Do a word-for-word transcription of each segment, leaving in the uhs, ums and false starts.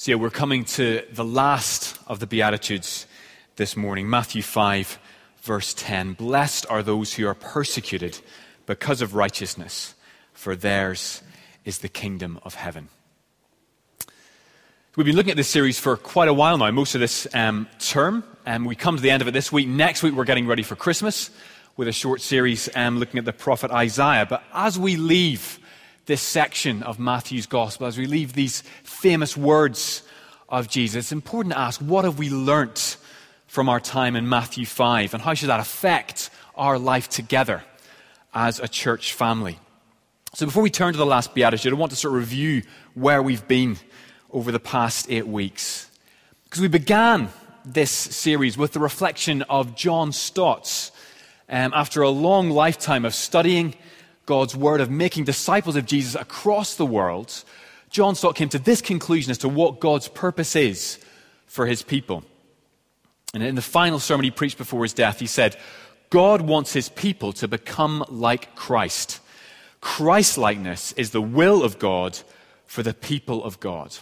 So yeah, we're coming to the last of the Beatitudes this morning, Matthew five, verse ten. Blessed are those who are persecuted because of righteousness, for theirs is the kingdom of heaven. We've been looking at this series for quite a while now, most of this um, term, and we come to the end of it this week. Next week we're getting ready for Christmas with a short series um, looking at the prophet Isaiah. But as we leave this section of Matthew's gospel, as we leave these famous words of Jesus, it's important to ask, what have we learnt from our time in Matthew five, and how should that affect our life together as a church family? So before we turn to the last Beatitude, I want to sort of review where we've been over the past eight weeks. Because we began this series with the reflection of John Stott's, um, after a long lifetime of studying God's word, of making disciples of Jesus across the world, John Stott came to this conclusion as to what God's purpose is for his people. And in the final sermon he preached before his death, he said, God wants his people to become like Christ. Christ-likeness is the will of God for the people of God.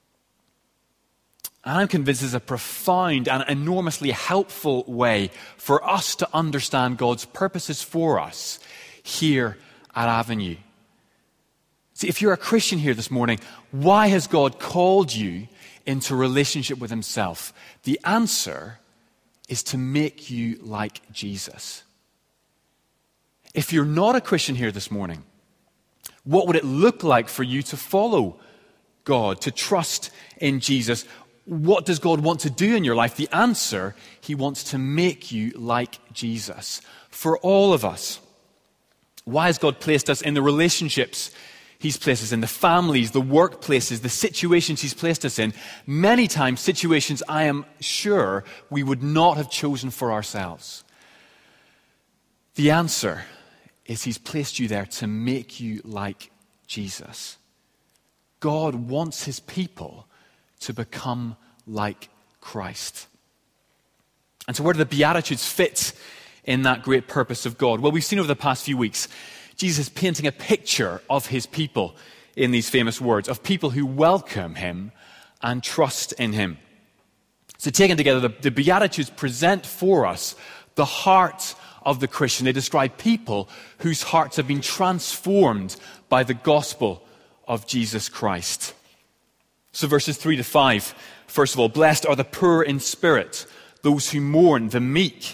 And I'm convinced this is a profound and enormously helpful way for us to understand God's purposes for us here at Avenue. See, if you're a Christian here this morning, why has God called you into relationship with himself? The answer is to make you like Jesus. If you're not a Christian here this morning, what would it look like for you to follow God, to trust in Jesus? What does God want to do in your life? The answer, he wants to make you like Jesus. For all of us, why has God placed us in the relationships he's placed us in, the families, the workplaces, the situations he's placed us in? Many times situations I am sure we would not have chosen for ourselves. The answer is he's placed you there to make you like Jesus. God wants his people to become like Christ. And so where do the Beatitudes fit in that great purpose of God? Well, we've seen over the past few weeks, Jesus is painting a picture of his people in these famous words, of people who welcome him and trust in him. So taken together, the, the Beatitudes present for us the heart of the Christian. They describe people whose hearts have been transformed by the gospel of Jesus Christ. So verses three to five, first of all, blessed are the poor in spirit, those who mourn, the meek.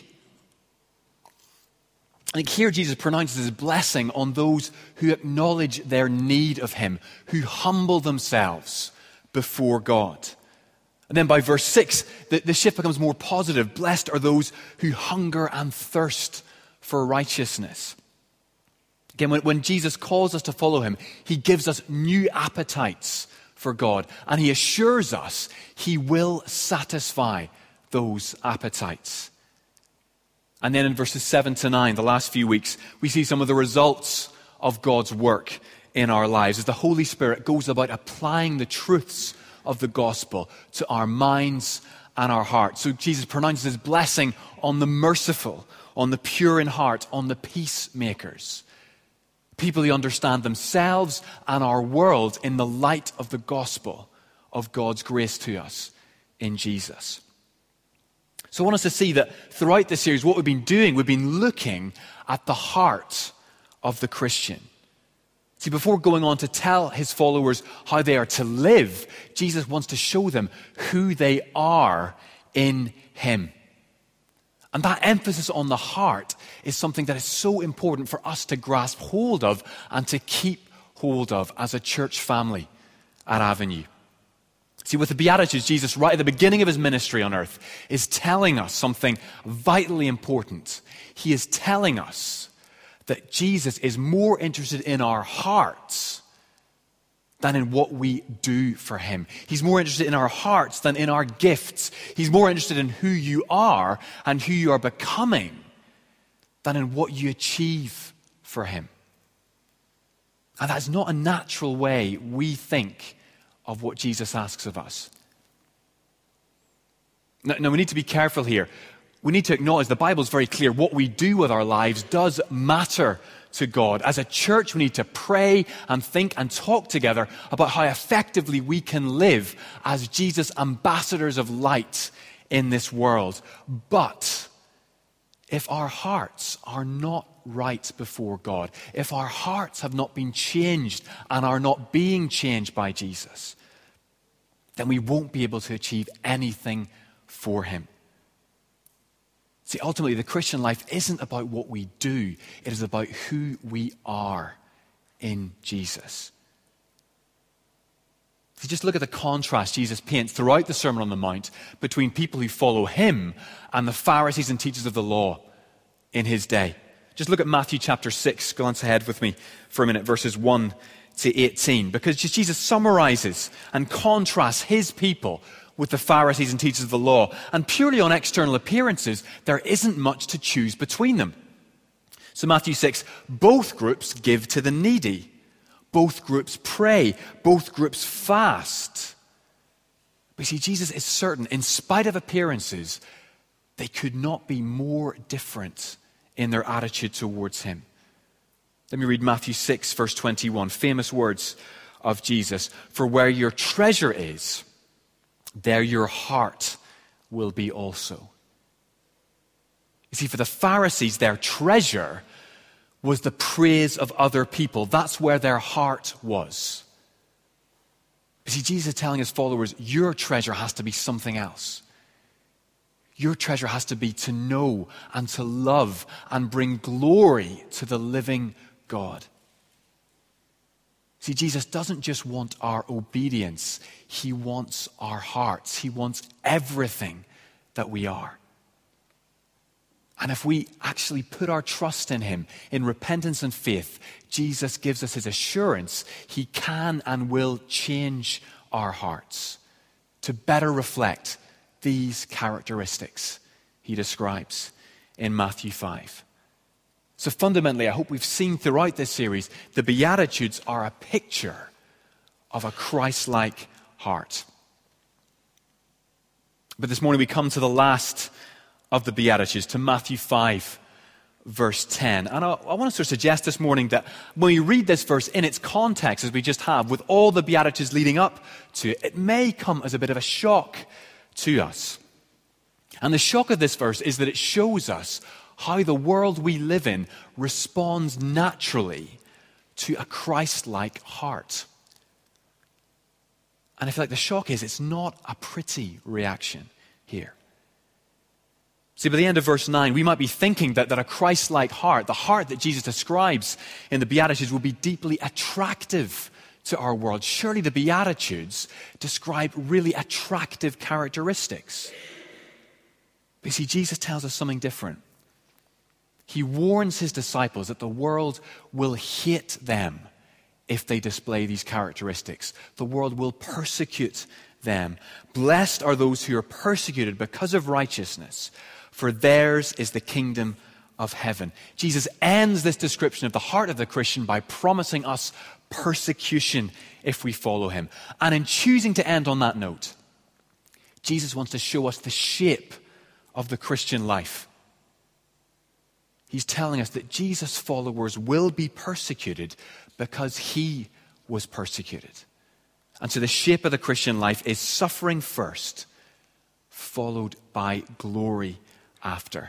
I think here Jesus pronounces his blessing on those who acknowledge their need of him, who humble themselves before God. And then by verse six, the, the shift becomes more positive. Blessed are those who hunger and thirst for righteousness. Again, when, when Jesus calls us to follow him, he gives us new appetites for God, and he assures us he will satisfy those appetites. And then in verses seven to nine, the last few weeks, we see some of the results of God's work in our lives as the Holy Spirit goes about applying the truths of the gospel to our minds and our hearts. So Jesus pronounces his blessing on the merciful, on the pure in heart, on the peacemakers. People who understand themselves and our world in the light of the gospel of God's grace to us in Jesus. So I want us to see that throughout this series, what we've been doing, we've been looking at the heart of the Christian. See, before going on to tell his followers how they are to live, Jesus wants to show them who they are in him. And that emphasis on the heart is something that is so important for us to grasp hold of and to keep hold of as a church family at Avenue. See, with the Beatitudes, Jesus, right at the beginning of his ministry on earth, is telling us something vitally important. He is telling us that Jesus is more interested in our hearts than in what we do for him. He's more interested in our hearts than in our gifts. He's more interested in who you are and who you are becoming than in what you achieve for him. And that's not a natural way we think of what Jesus asks of us. Now, now we need to be careful here. We need to acknowledge the Bible is very clear. What we do with our lives does matter to God. As a church, we need to pray and think and talk together about how effectively we can live as Jesus' ambassadors of light in this world. But if our hearts are not right before God, if our hearts have not been changed and are not being changed by Jesus, then we won't be able to achieve anything for him. See, ultimately, the Christian life isn't about what we do. It is about who we are in Jesus. So just look at the contrast Jesus paints throughout the Sermon on the Mount between people who follow him and the Pharisees and teachers of the law in his day. Just look at Matthew chapter six. Glance ahead with me for a minute, verses one to eighteen. Because Jesus summarizes and contrasts his people with the Pharisees and teachers of the law. And purely on external appearances, there isn't much to choose between them. So Matthew six, both groups give to the needy. Both groups pray. Both groups fast. But see, Jesus is certain, in spite of appearances, they could not be more different in their attitude towards him. Let me read Matthew six, verse twenty-one, famous words of Jesus. For where your treasure is, there your heart will be also. You see, for the Pharisees, their treasure was the praise of other people. That's where their heart was. You see, Jesus is telling his followers, your treasure has to be something else. Your treasure has to be to know and to love and bring glory to the living God. See, Jesus doesn't just want our obedience. He wants our hearts. He wants everything that we are. And if we actually put our trust in him, in repentance and faith, Jesus gives us his assurance he can and will change our hearts to better reflect these characteristics he describes in Matthew five. So fundamentally, I hope we've seen throughout this series, the Beatitudes are a picture of a Christ-like heart. But this morning we come to the last of the Beatitudes, to Matthew five, verse ten. And I, I want to sort of suggest this morning that when we read this verse in its context, as we just have, with all the Beatitudes leading up to it, it may come as a bit of a shock to us. And the shock of this verse is that it shows us how the world we live in responds naturally to a Christ-like heart. And I feel like the shock is it's not a pretty reaction here. See, by the end of verse nine, we might be thinking that, that a Christ-like heart, the heart that Jesus describes in the Beatitudes, will be deeply attractive to our world. Surely the Beatitudes describe really attractive characteristics. But you see, Jesus tells us something different. He warns his disciples that the world will hate them if they display these characteristics. The world will persecute them. Blessed are those who are persecuted because of righteousness, for theirs is the kingdom of heaven. Jesus ends this description of the heart of the Christian by promising us persecution if we follow him. And in choosing to end on that note, Jesus wants to show us the shape of the Christian life. He's telling us that Jesus' followers will be persecuted because he was persecuted. And so the shape of the Christian life is suffering first, followed by glory after.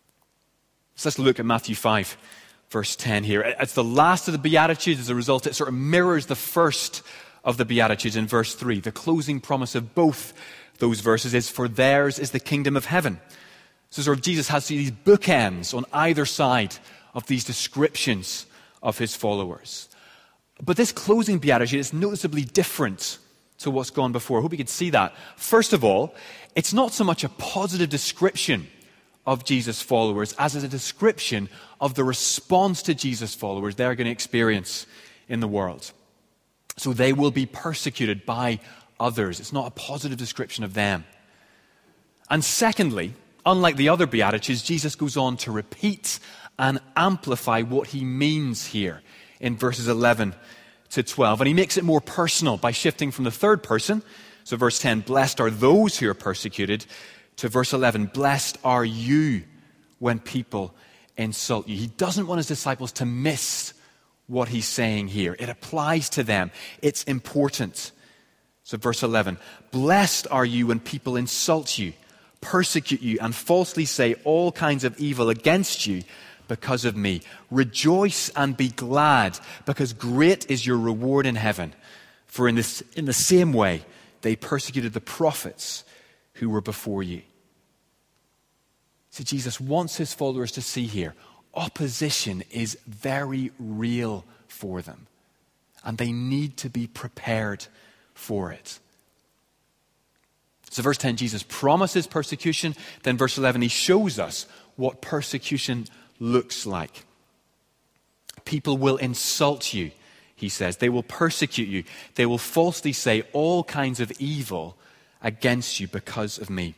So let's look at Matthew five, verse ten here. It's the last of the Beatitudes. As a result, it sort of mirrors the first of the Beatitudes in verse three. The closing promise of both those verses is, for theirs is the kingdom of heaven. So sort of Jesus has these bookends on either side of these descriptions of his followers. But this closing beatitude is noticeably different to what's gone before. I hope you could see that. First of all, it's not so much a positive description of Jesus' followers as is a description of the response to Jesus' followers they're going to experience in the world. So they will be persecuted by others. It's not a positive description of them. And secondly, unlike the other Beatitudes, Jesus goes on to repeat and amplify what he means here in verses eleven to twelve. And he makes it more personal by shifting from the third person. So verse ten, blessed are those who are persecuted, to verse eleven, blessed are you when people insult you. He doesn't want his disciples to miss what he's saying here. It applies to them. It's important. So verse eleven, blessed are you when people insult you, persecute you, and falsely say all kinds of evil against you because of me. Rejoice and be glad, because great is your reward in heaven. For in this, in the same way, they persecuted the prophets who were before you. See, Jesus wants his followers to see here, opposition is very real for them, and they need to be prepared for it. So verse ten, Jesus promises persecution. Then verse eleven, he shows us what persecution looks like. People will insult you, he says. They will persecute you. They will falsely say all kinds of evil against you because of me.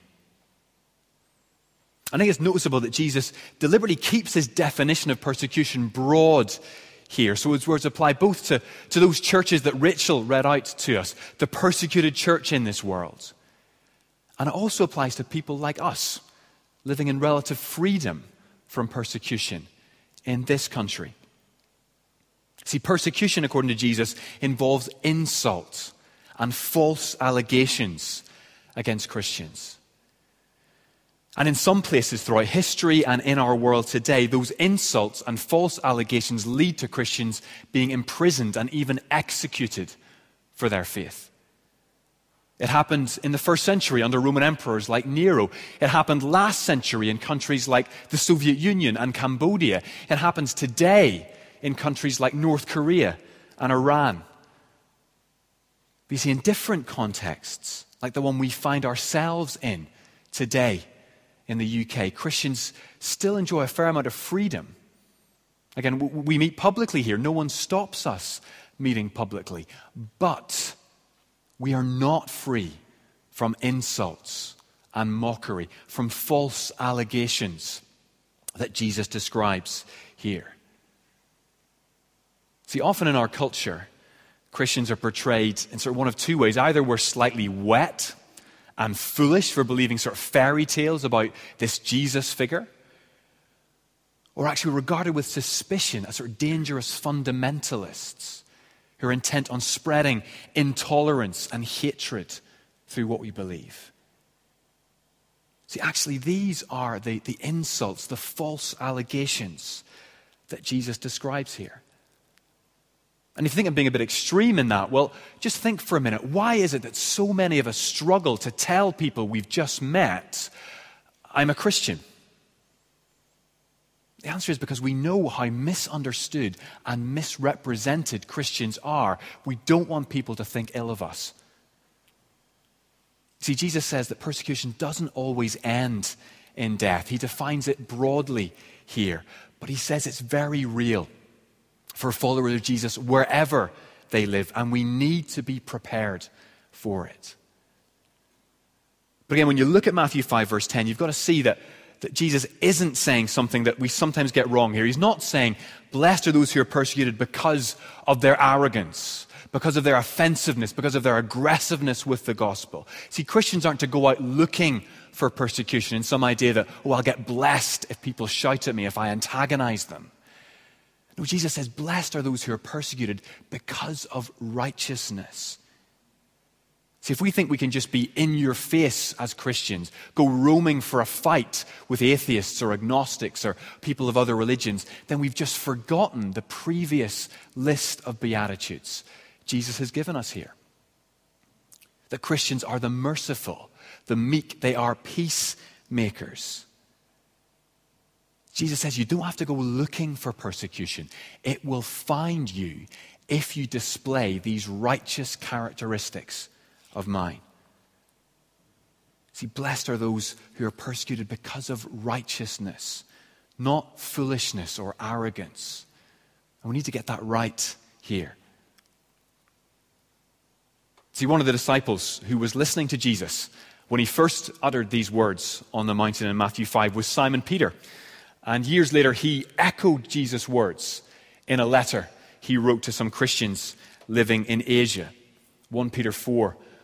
I think it's noticeable that Jesus deliberately keeps his definition of persecution broad here. So his words apply both to, to those churches that Rachel read out to us, the persecuted church in this world. And it also applies to people like us, living in relative freedom from persecution in this country. See, persecution, according to Jesus, involves insult and false allegations against Christians. And in some places throughout history and in our world today, those insults and false allegations lead to Christians being imprisoned and even executed for their faith. It happened in the first century under Roman emperors like Nero. It happened last century in countries like the Soviet Union and Cambodia. It happens today in countries like North Korea and Iran. But you see, in different contexts, like the one we find ourselves in today in the U K, Christians still enjoy a fair amount of freedom. Again, we meet publicly here. No one stops us meeting publicly. But we are not free from insults and mockery, from false allegations that Jesus describes here. See, often in our culture, Christians are portrayed in sort of one of two ways. Either we're slightly wet and foolish for believing sort of fairy tales about this Jesus figure, or actually regarded with suspicion as sort of dangerous fundamentalists who are intent on spreading intolerance and hatred through what we believe. See, actually, these are the, the insults, the false allegations that Jesus describes here. And if you think I'm being a bit extreme in that, well, just think for a minute. Why is it that so many of us struggle to tell people we've just met, I'm a Christian? The answer is because we know how misunderstood and misrepresented Christians are. We don't want people to think ill of us. See, Jesus says that persecution doesn't always end in death. He defines it broadly here, but he says it's very real for followers of Jesus wherever they live, and we need to be prepared for it. But again, when you look at Matthew five, verse ten, you've got to see that, that Jesus isn't saying something that we sometimes get wrong here. He's not saying, blessed are those who are persecuted because of their arrogance, because of their offensiveness, because of their aggressiveness with the gospel. See, Christians aren't to go out looking for persecution in some idea that, oh, I'll get blessed if people shout at me, if I antagonize them. No, Jesus says, blessed are those who are persecuted because of righteousness. See, if we think we can just be in your face as Christians, go roaming for a fight with atheists or agnostics or people of other religions, then we've just forgotten the previous list of beatitudes Jesus has given us here. That Christians are the merciful, the meek, they are peacemakers. Jesus says you don't have to go looking for persecution. It will find you if you display these righteous characteristics of mine. See, blessed are those who are persecuted because of righteousness, not foolishness or arrogance. And we need to get that right here. See, one of the disciples who was listening to Jesus when he first uttered these words on the mountain in Matthew five was Simon Peter. And years later, he echoed Jesus' words in a letter he wrote to some Christians living in Asia. First Peter four,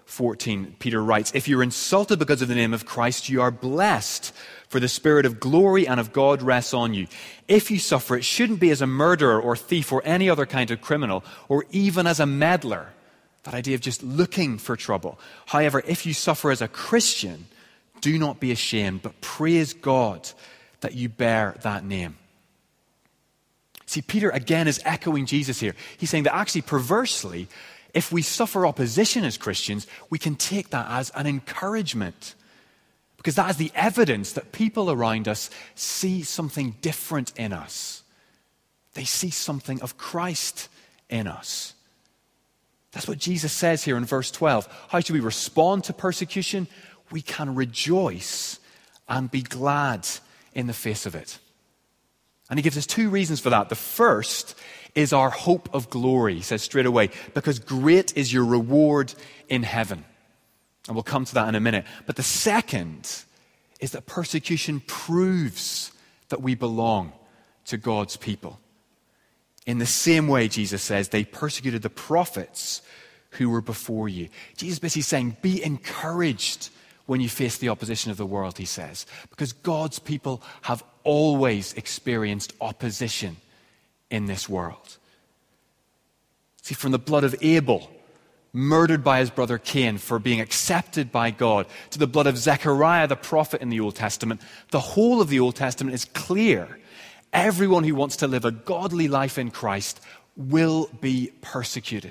fourteen, Peter writes, if you're insulted because of the name of Christ, you are blessed, for the spirit of glory and of God rests on you. If you suffer, it shouldn't be as a murderer or thief or any other kind of criminal, or even as a meddler. That idea of just looking for trouble. However, if you suffer as a Christian, do not be ashamed, but praise God that you bear that name. See, Peter again is echoing Jesus here. He's saying that actually, perversely, if we suffer opposition as Christians, we can take that as an encouragement. Because that is the evidence that people around us see something different in us. They see something of Christ in us. That's what Jesus says here in verse twelve. How should we respond to persecution? We can rejoice and be glad in the face of it. And he gives us two reasons for that. The first is our hope of glory, he says straight away, because great is your reward in heaven. And we'll come to that in a minute. But the second is that persecution proves that we belong to God's people. In the same way, Jesus says, they persecuted the prophets who were before you. Jesus basically saying, be encouraged when you face the opposition of the world, he says, because God's people have always experienced opposition in this world. See, from the blood of Abel, murdered by his brother Cain for being accepted by God, to the blood of Zechariah the prophet in the Old Testament, the whole of the Old Testament is clear. Everyone who wants to live a godly life in Christ will be persecuted.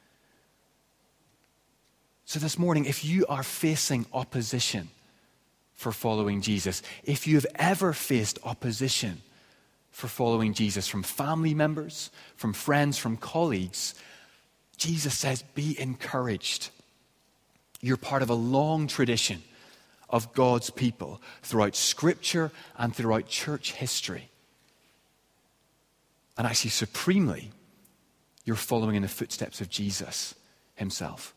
So this morning, if you are facing opposition for following Jesus, if you have ever faced opposition for following Jesus from family members, from friends, from colleagues, Jesus says, be encouraged. You're part of a long tradition of God's people throughout Scripture and throughout church history. And actually, supremely, you're following in the footsteps of Jesus himself.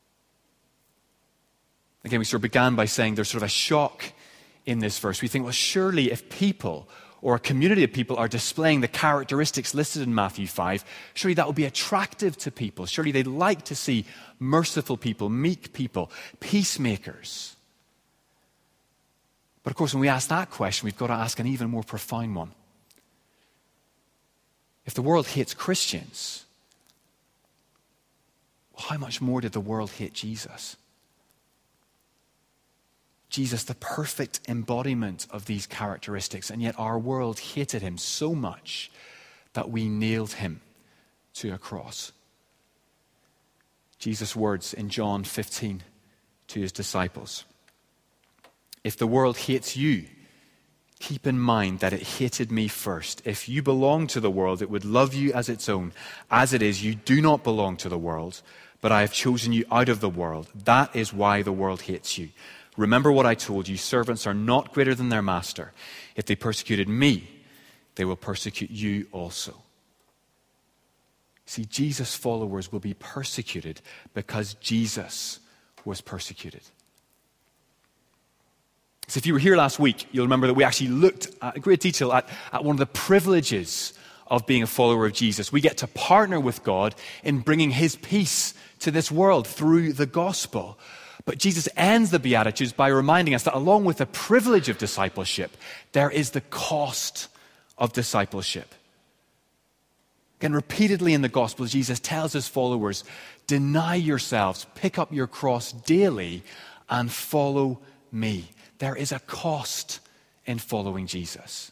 Again, we sort of began by saying there's sort of a shock in this verse. We think, well, surely if people or a community of people are displaying the characteristics listed in Matthew five, surely that will be attractive to people. Surely they'd like to see merciful people, meek people, peacemakers. But of course, when we ask that question, we've got to ask an even more profound one. If the world hates Christians, well, how much more did the world hate Jesus? Jesus, the perfect embodiment of these characteristics, and yet our world hated him so much that we nailed him to a cross. Jesus' words in John fifteen to his disciples. If the world hates you, keep in mind that it hated me first. If you belong to the world, it would love you as its own. As it is, you do not belong to the world, but I have chosen you out of the world. That is why the world hates you. Remember what I told you, servants are not greater than their master. If they persecuted me, they will persecute you also. See, Jesus' followers will be persecuted because Jesus was persecuted. So if you were here last week, you'll remember that we actually looked at, in great detail at, at one of the privileges of being a follower of Jesus. We get to partner with God in bringing his peace to this world through the gospel. But Jesus ends the Beatitudes by reminding us that along with the privilege of discipleship, there is the cost of discipleship. Again, repeatedly in the Gospel, Jesus tells his followers, deny yourselves, pick up your cross daily, and follow me. There is a cost in following Jesus.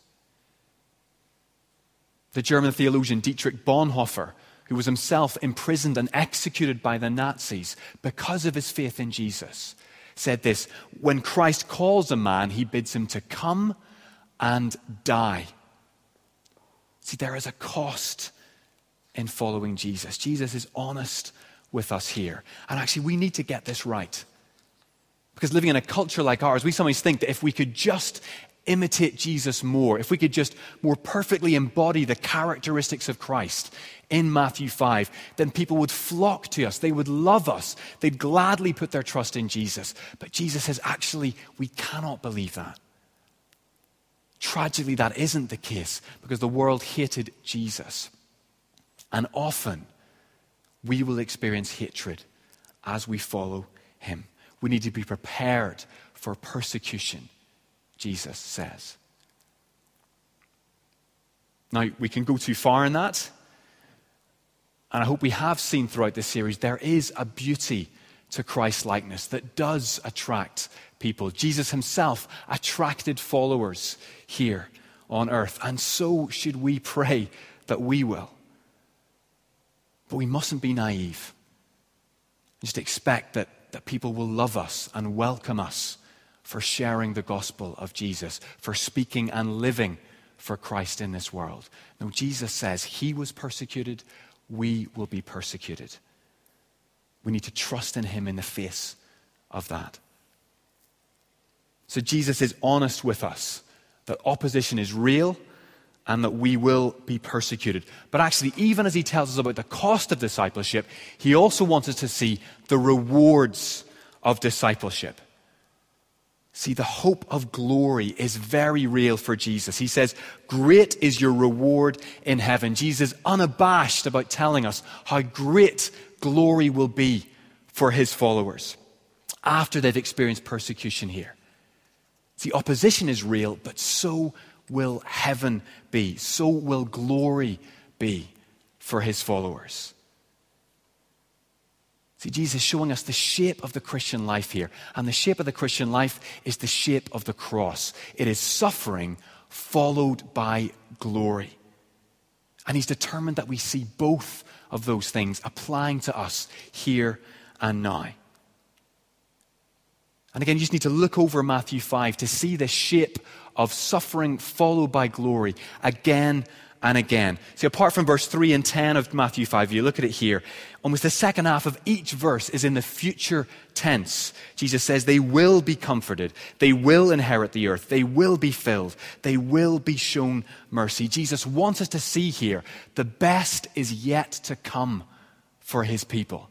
The German theologian Dietrich Bonhoeffer, who was himself imprisoned and executed by the Nazis because of his faith in Jesus, said this: when Christ calls a man, he bids him to come and die. See, there is a cost in following Jesus. Jesus is honest with us here. And actually, we need to get this right. Because living in a culture like ours, we sometimes think that if we could just imitate Jesus more, if we could just more perfectly embody the characteristics of Christ in Matthew five, then people would flock to us. They would love us. They'd gladly put their trust in Jesus. But Jesus says, actually, we cannot believe that. Tragically, that isn't the case because the world hated Jesus. And often, we will experience hatred as we follow him. We need to be prepared for persecution, Jesus says. Now, we can go too far in that, and I hope we have seen throughout this series, there is a beauty to Christ-likeness that does attract people. Jesus himself attracted followers here on earth, and so should we pray that we will. But we mustn't be naive. Just expect that, that people will love us and welcome us for sharing the gospel of Jesus, for speaking and living for Christ in this world. No, Jesus says he was persecuted, we will be persecuted. We need to trust in him in the face of that. So Jesus is honest with us that opposition is real and that we will be persecuted. But actually, even as he tells us about the cost of discipleship, he also wants us to see the rewards of discipleship. See, the hope of glory is very real for Jesus. He says, great is your reward in heaven. Jesus is unabashed about telling us how great glory will be for his followers after they've experienced persecution here. See, opposition is real, but so will heaven be. So will glory be for his followers. See, Jesus is showing us the shape of the Christian life here. And the shape of the Christian life is the shape of the cross. It is suffering followed by glory. And he's determined that we see both of those things applying to us here and now. And again, you just need to look over Matthew five to see the shape of suffering followed by glory again and again. See, apart from verse three and ten of Matthew five, you look at it here, almost the second half of each verse is in the future tense. Jesus says they will be comforted, they will inherit the earth, they will be filled, they will be shown mercy. Jesus wants us to see here the best is yet to come for his people.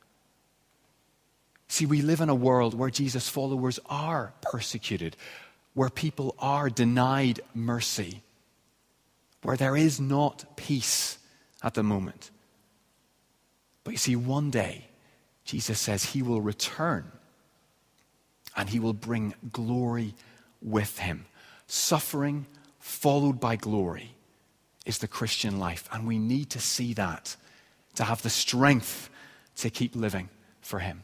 See, we live in a world where Jesus' followers are persecuted, where people are denied mercy, where there is not peace at the moment. But you see, one day, Jesus says he will return and he will bring glory with him. Suffering followed by glory is the Christian life, and we need to see that to have the strength to keep living for him.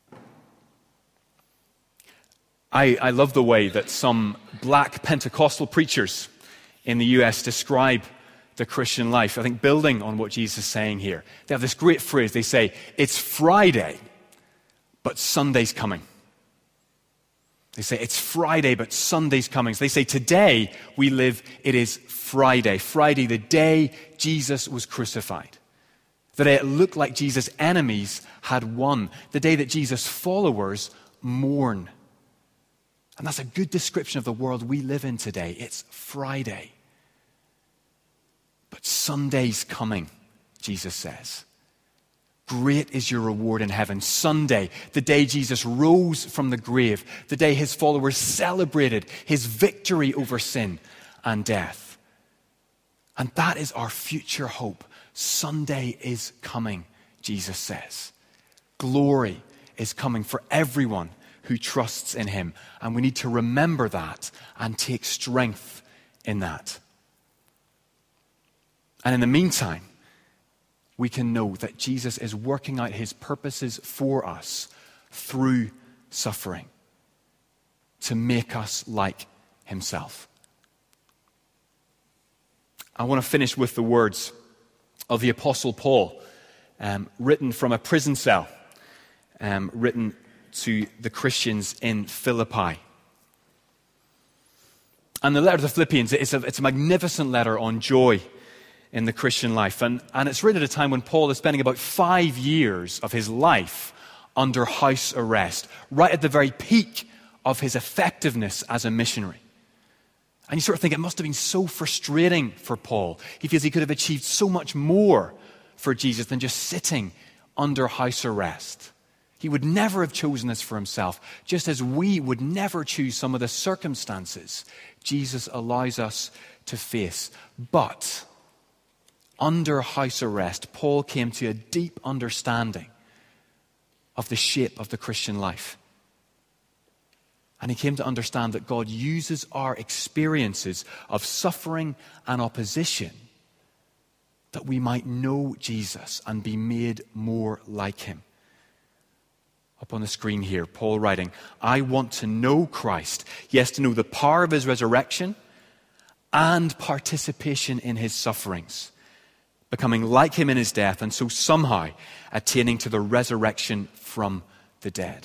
I, I love the way that some black Pentecostal preachers in the U S describe the Christian life. I think building on what Jesus is saying here. They have this great phrase. They say, it's Friday, but Sunday's coming. They say, it's Friday, but Sunday's coming. So they say, today we live, it is Friday. Friday, the day Jesus was crucified. The day it looked like Jesus' enemies had won. The day that Jesus' followers mourn. And that's a good description of the world we live in today. It's Friday. But Sunday's coming, Jesus says. Great is your reward in heaven. Sunday, the day Jesus rose from the grave, the day his followers celebrated his victory over sin and death. And that is our future hope. Sunday is coming, Jesus says. Glory is coming for everyone who trusts in him. And we need to remember that and take strength in that. And in the meantime, we can know that Jesus is working out his purposes for us through suffering to make us like himself. I want to finish with the words of the Apostle Paul, um, written from a prison cell, um, written to the Christians in Philippi. And the letter to the Philippians, it's a, it's a magnificent letter on joy in the Christian life. And, and it's written at a time when Paul is spending about five years of his life under house arrest, right at the very peak of his effectiveness as a missionary. And you sort of think it must have been so frustrating for Paul. He feels he could have achieved so much more for Jesus than just sitting under house arrest. He would never have chosen this for himself, just as we would never choose some of the circumstances Jesus allows us to face. But under house arrest, Paul came to a deep understanding of the shape of the Christian life. And he came to understand that God uses our experiences of suffering and opposition that we might know Jesus and be made more like him. Up on the screen here, Paul writing, I want to know Christ. Yes, to know the power of his resurrection and participation in his sufferings, becoming like him in his death, and so somehow attaining to the resurrection from the dead.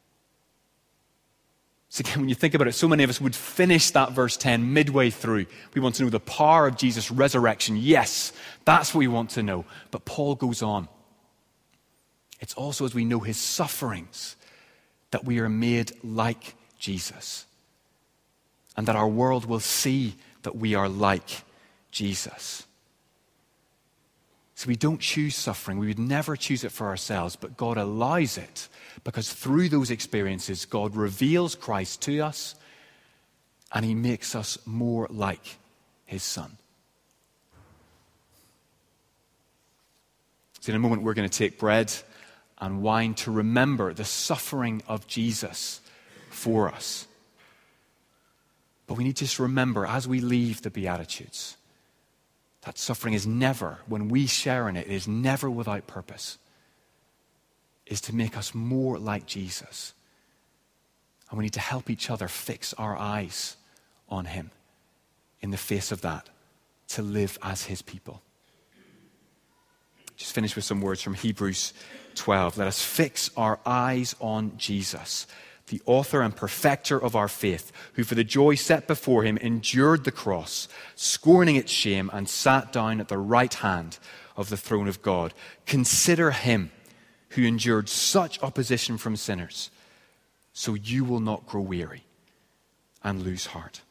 So again, when you think about it, so many of us would finish that verse ten midway through. We want to know the power of Jesus' resurrection. Yes, that's what we want to know. But Paul goes on. It's also as we know his sufferings that we are made like Jesus. And that our world will see that we are like Jesus. So we don't choose suffering. We would never choose it for ourselves, but God allows it because through those experiences, God reveals Christ to us and he makes us more like his Son. So in a moment, we're going to take bread and wine to remember the suffering of Jesus for us. But we need to just remember as we leave the Beatitudes, that suffering is never, when we share in it, it is never without purpose. It is to make us more like Jesus. And we need to help each other fix our eyes on him in the face of that, to live as his people. Just finish with some words from Hebrews twelve. Let us fix our eyes on Jesus, the author and perfecter of our faith, who for the joy set before him endured the cross, scorning its shame, and sat down at the right hand of the throne of God. Consider him who endured such opposition from sinners, so you will not grow weary and lose heart.